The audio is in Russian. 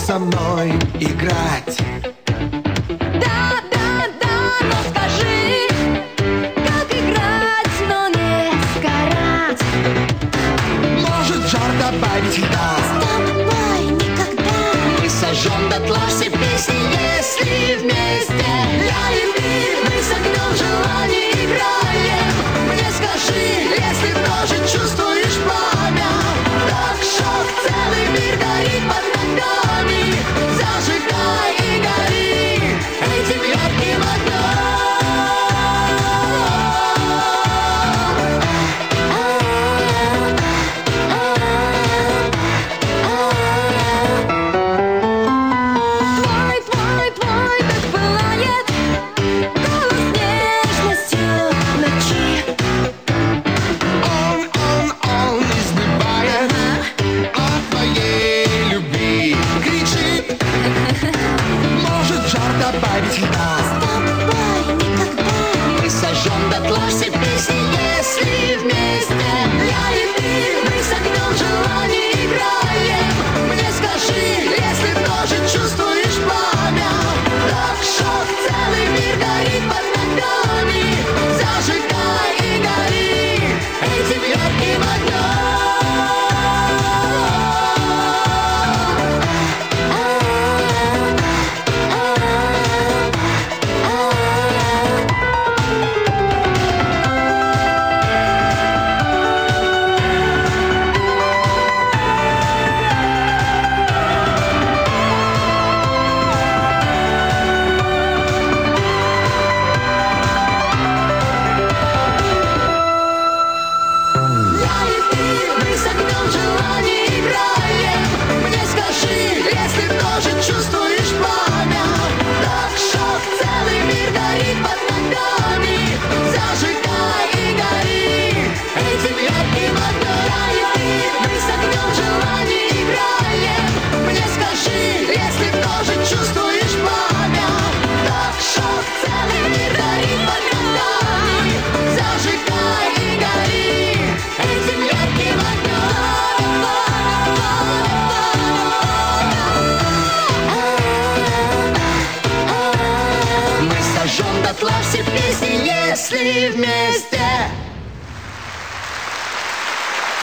со мной играть. Да, да, да, но скажи, как играть, но не сгорать. Может, в жар добавить льда. С тобой никогда Мы сожжем дотла все песни, если вместе. я и ты, мы с огнем желаний играем. Мне скажи, если тоже чувствуешь пламя. Так шок, целый мир горит под ногами. Зажигай и гори этим ярким огнем. Твой, так пылает голос нежностью ночи. Он избивает о твоей любви. Кричит, может, в жар добавить льда. С тобой никогда Мы сожжем дотла все песни, если вместе. я и ты, мы с огнем желаний играем. Мне скажи, если тоже чувствуешь пламя. Так шок, целый мир горит под ногами. Зажигай и гори этим ярким огнем. Я и ты, мы с огнем желаний играем. Мне скажи, если тоже чувствуешь пламя. Так шок, целый мир горит под ногами. Зажигай и гори этим ярким огнем. Я и ты, мы с огнем желаний играем. Мне скажи, если тоже чувствуешь пламя. Так шок, целый мир горит под ногами. Зажигай и гори этим ярким огнем. Мы сожжем дотла все песни, если вместе.